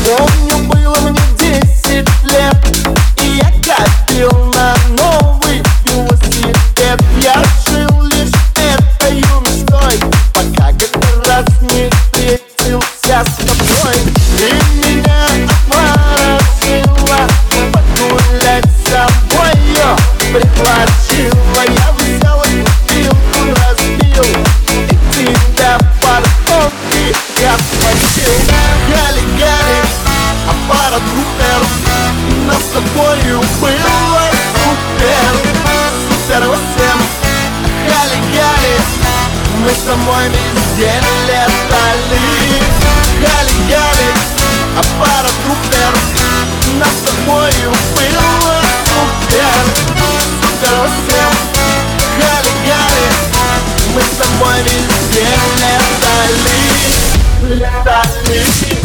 Помню, было мне 10 лет, и я копил на новый велосипед. Я жил лишь этой мечтой, пока как-то раз не встретился с тобой. Ты меня обворожила, погулять с собою предложила. Я взял и бутылку разбил, и тебя парковки я схватил. Гали-гали, аппарат Рупер, нас с тобою было супер. Супер 8, гали-гали, мы с тобой везде летали. Гали-гали, аппарат Рупер, нас с тобою было супер. Супер 8, гали-гали, мы с тобой везде летали. Летали.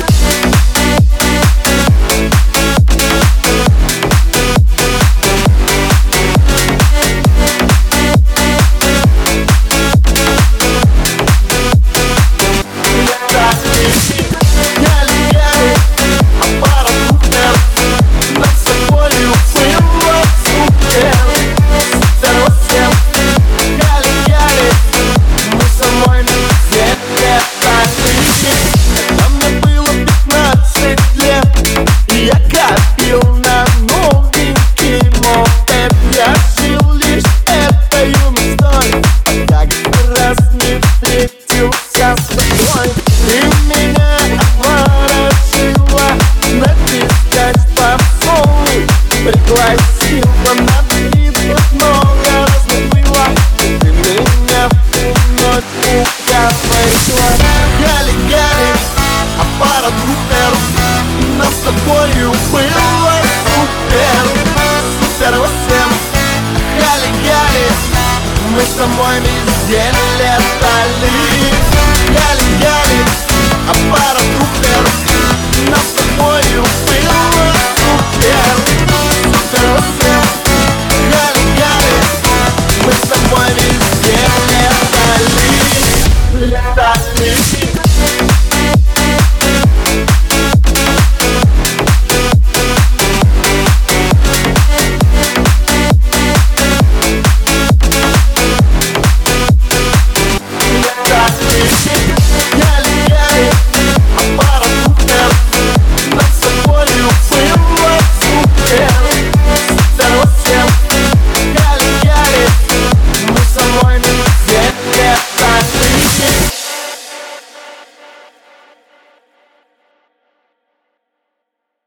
Встретился с тобой. Ты меня обворожила, натискать попсовый пригласила. На битвах много разных было, ты меня вновь уговорила. Гали-гали, аппарат Рупер, нас с тобою было супер. Супер 8, гали-гали, мы с тобой везде летали. Гали-гали,